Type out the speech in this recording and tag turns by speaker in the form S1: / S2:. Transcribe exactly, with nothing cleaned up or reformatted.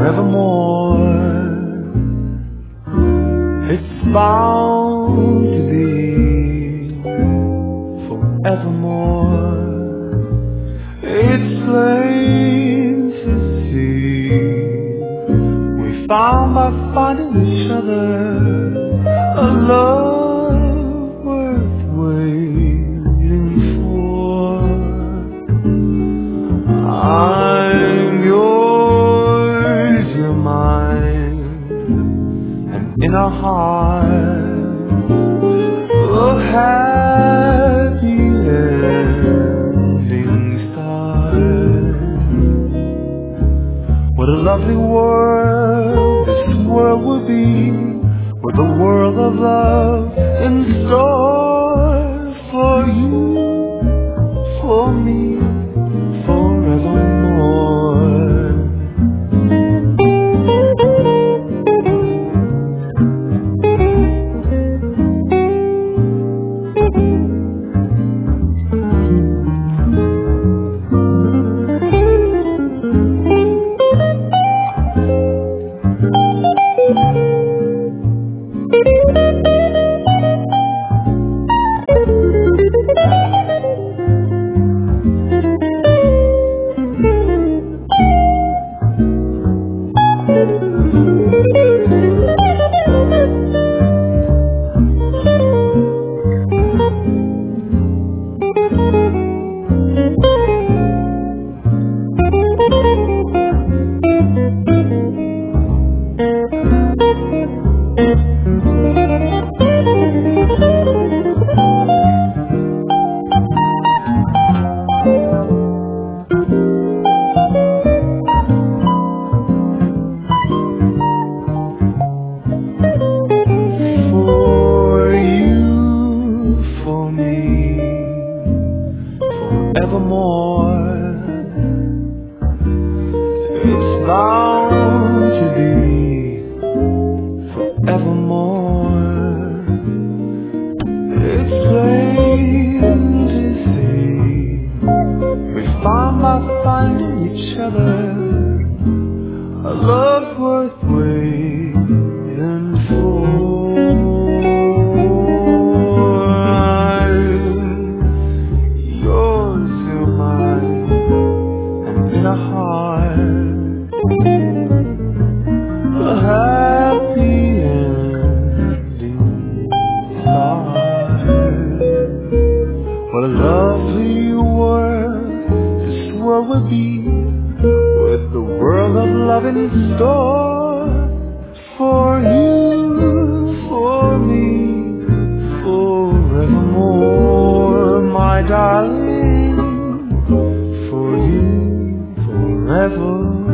S1: forevermore. It's bound to be forevermore. It's plain to see we found by finding each other a love worth waiting for. I'm yours, you're mine, and in our hearts a happy ending starts. What a lovely world this world would be, with a world of love in store for you, for me, forevermore. Evermore, it's bound to be forevermore. It's plain to see we found by finding each other a love worth waiting for. A heart, a happy ending start. What a lovely world this world would be, with the world of love in store for you, for me, forevermore, my darling, for you forever.